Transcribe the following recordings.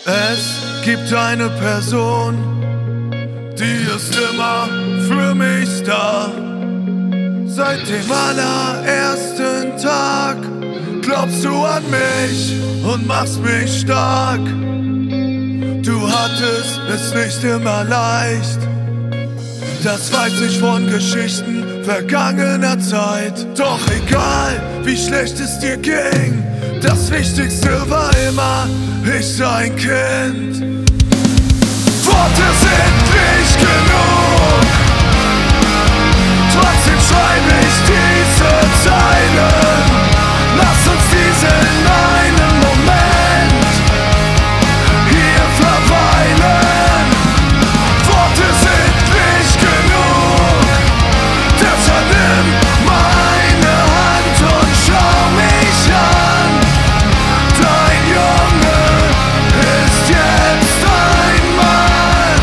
Es gibt eine Person, die ist immer für mich da. Seit dem allerersten Tag glaubst du an mich und machst mich stark. Du hattest es nicht immer leicht, das weiß ich von Geschichten vergangener Zeit. Doch egal, wie schlecht es dir ging, das Wichtigste war immer, ich sein Kind. Worte sind nicht genug, trotzdem schreibe ich diese Zeilen. Lass uns diesen einen Moment hier verweilen. Worte sind nicht genug, deshalb nimm meine Hand und schau mich an. Dein Junge ist jetzt ein Mann.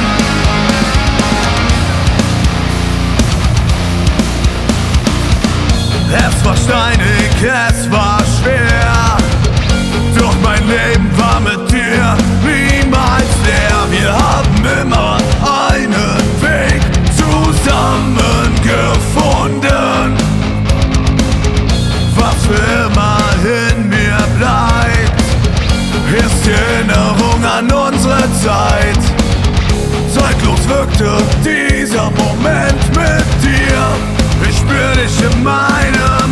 Es war steinig, es war schwer, doch mein Leben war mit dir niemals leer. Wir haben immer einen Weg zusammen gefunden. Was für immer in mir bleibt, ist die Erinnerung an unsere Zeit. Zeitlos wirkte dieser Moment mit dir. Ich spür dich in meinem